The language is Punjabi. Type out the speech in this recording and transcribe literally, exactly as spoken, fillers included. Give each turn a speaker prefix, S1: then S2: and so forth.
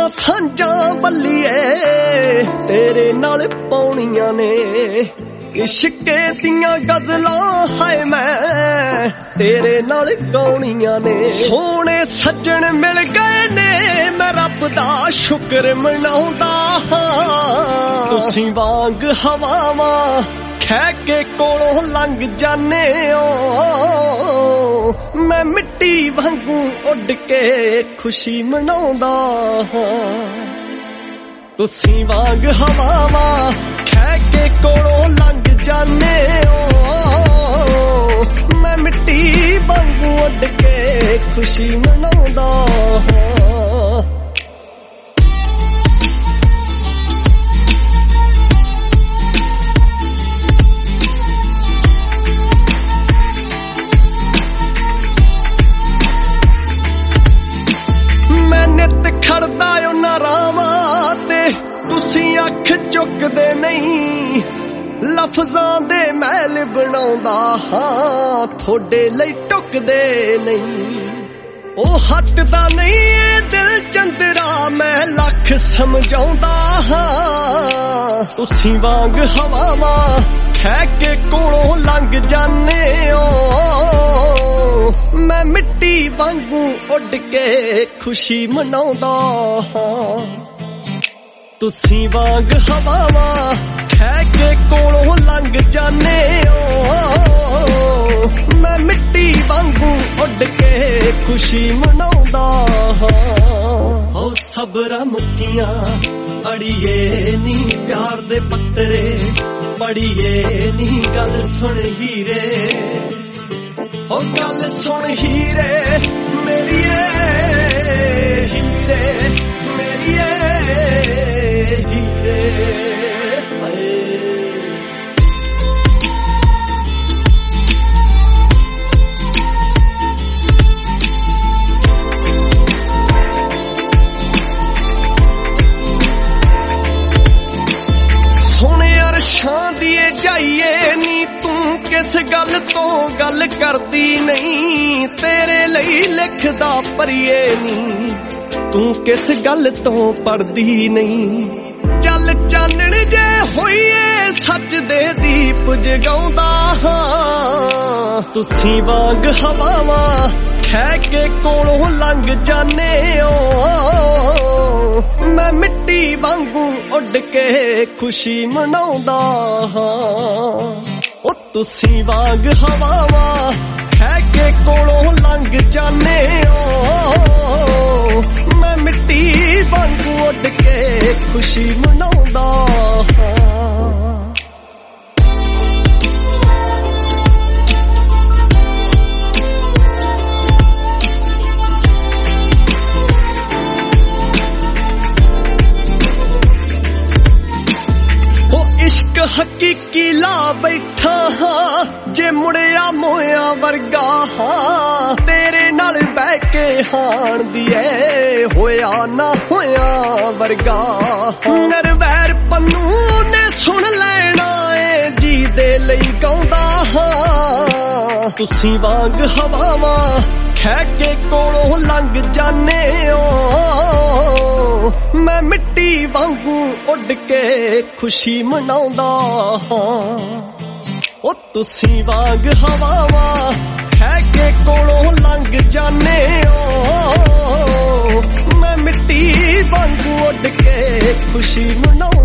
S1: ਦੀਆਂ ਸਾਂਝਾਂ ਬੱਲੀਏ ਤੇਰੇ ਨਾਲ ਪਾਉਣੀਆਂ ਨੇ ਇਸ਼ਕੇ ਦੀਆਂ ਗਜ਼ਲਾਂ ਹਾਏ ਮੈਂ ਤੇਰੇ ਨਾਲ ਗਾਉਣੀਆਂ ਨੇ ਸੋਹਣੇ ਸੱਜਣ ਮਿਲ ਗਏ ਨੇ ਮੈਂ ਰੱਬ ਦਾ ਸ਼ੁਕਰ ਮਨਾਉਂਦਾ ਹਾਂ ਤੁਸੀਂ ਵਾਂਗ ਹਵਾਵਾਂ ਖਹਿ ਕੇ ਕੋਲੋਂ ਲੰਘ ਜਾਨੇ ਓ ਮੈਂ ਮਿੱਟੀ ਵਾਂਗੂ ਉੱਡ ਕੇ ਖੁਸ਼ੀ ਮਨਾਉਂਦਾ ਹਾਂ ਤੁਸੀਂ ਵਾਂਗ ਹਵਾਵਾਂ ਖਹਿ ਕੇ ਕੋਲੋਂ ਲੰਘ ਜਾਨੇ ਓ ਮੈਂ ਮਿੱਟੀ ਵਾਂਗੂ ਉੱਡ ਕੇ ਖੁਸ਼ੀ ਮਨਾਉਂਦਾ ਹਾਂ ਖੜਦਾ ਉਹਨਾਂ ਰਾਵਾਂ ਤੇ ਤੁਸੀਂ ਅੱਖ ਚੁੱਕਦੇ ਨਹੀਂ ਲਫ਼ਜ਼ਾਂ ਦੇ ਮਹਿਲ ਬਣਾਉਂਦਾ ਹਾਂ ਤੁਹਾਡੇ ਲਈ ਟੁੱਕਦੇ ਨਹੀਂ ਉਹ ਹੱਟਦਾ ਨਹੀਂ ਏ ਦਿਲ ਚੰਦਰਾ ਮੈਂ ਲੱਖ ਸਮਝਾਉਂਦਾ ਹਾਂ ਤੁਸੀਂ ਵਾਂਗ ਹਵਾਵਾਂ ਖਹਿ ਕੇ ਕੋਲੋਂ ਲੰਘ ਜਾਨੇ ਓ ਮੈਂ ਮਿੱਟੀ ਵਾਂਗੂ ਉੱਡ ਕੇ ਖੁਸ਼ੀ ਮਨਾਉਂਦਾ ਹਾਂ ਤੁਸੀਂ ਵਾਂਗ ਹਵਾਵਾਂ ਖਹਿ ਕੇ ਕੋਲੋਂ ਲੰਘ ਜਾਨੇ ਓ ਮੈਂ ਮਿੱਟੀ ਵਾਂਗੂ ਉੱਡ ਕੇ ਖੁਸ਼ੀ ਮਨਾਉਂਦਾ ਹਾਂ ਹੋ ਸਬਰਾਂ ਮੁੱਕੀਆਂ ਅੜੀਏ ਨੀ ਪਿਆਰ ਦੇ ਪੱਤਰੇ ਪੜੀਏ ਨੀ ਗੱਲ ਸੁਣ ਹੀਰੇ ਹੋ ਗੱਲ ਸੁਣ ਹੀਰੇ ਮੇਰੀਏ ਹੀਰੇ ਮੇਰੀਏ ਹੀਰੇ ਹਾਏ ਸੋਹਣੇ ਅਰਸ਼ਾਂ ਦੀਏ ਜਾਈਏ ਨੀ ਤੂੰ ਕਿਸ ਗੱਲ ਤੋਂ ਗੱਲ ਕਰਦੀ ਨਹੀਂ ਤੇਰੇ ਲਈ ਲਿਖਦਾ ਪਰੀਏ ਨੀ ਤੂੰ ਕਿਸ ਗੱਲ ਤੋਂ ਪੜਦੀ ਨਹੀਂ ਚੱਲ ਚਾਨਣ ਜੇ ਹੋਈਏ ਸੱਚ ਦੇ ਦੀਪ ਜਗਾਉਂਦਾ ਹਾਂ ਤੁਸੀਂ ਵਾਂਗ ਹਵਾਵਾਂ ਖਹਿ ਕੇ ਕੋਲੋਂ ਲੰਘ ਜਾਨੇ ਓ ਮੈਂ ਮਿੱਟੀ ਵਾਂਗੂ ਉੱਡ ਕੇ ਖੁਸ਼ੀ ਮਨਾਉਂਦਾ ਹਾਂ ਉਹ ਤੁਸੀਂ ਵਾਂਗ ਹਵਾਵਾਂ ਖਹਿ ਕੇ ਕੋਲੋਂ ਲੰਘ ਜਾਨੇ ਓ ਮੈਂ ਮਿੱਟੀ ਵਾਂਗੂ ਉੱਡ ਕੇ ਖੁਸ਼ੀ ਮਨਾਉਂਦਾ ਹਾਂ ਇਸ਼ਕ ਹਕੀਕੀ ਲਾ ਬੈਠਾ ਹਾਂ ਜੇ ਮੁੜਿਆ ਮੋਇਆ ਵਰਗਾ ਹਾਂ ਤੇਰੇ ਨਾਲ ਬਹਿ ਕੇ ਹਾਣ ਦੀ ਏ ਹੋਇਆ ਨਾ ਹੋਇਆ ਵਰਗਾ ਨਰਵੈਰ ਪੰਨੂ ਨੇ ਸੁਣ ਲੈਣਾ ਏ ਜੀ ਦੇ ਲਈ ਗਾਉਂਦਾ ਹਾਂ ਤੁਸੀਂ ਵਾਂਗ ਹਵਾਵਾਂ ਖਹਿ ਕੇ ਕੋਲੋਂ ਲੰਘ ਜਾਨੇ ਓ ਮੈਂ ਮਿੱਟੀ ਵਾਂਗੂ ਉੱਡ ਕੇ ਖੁਸ਼ੀ ਮਨਾਉਂਦਾ ਹਾਂ ਉਹ ਤੁਸੀਂ ਵਾਂਗ ਹਵਾਵਾਂ ਖਹਿ ਕੇ ਕੋਲੋਂ ਲੰਘ ਜਾਨੇ ਓ ਮੈਂ ਮਿੱਟੀ ਵਾਂਗੂ ਉੱਡ ਕੇ ਖੁਸ਼ੀ ਮਨਾਉਂਦਾ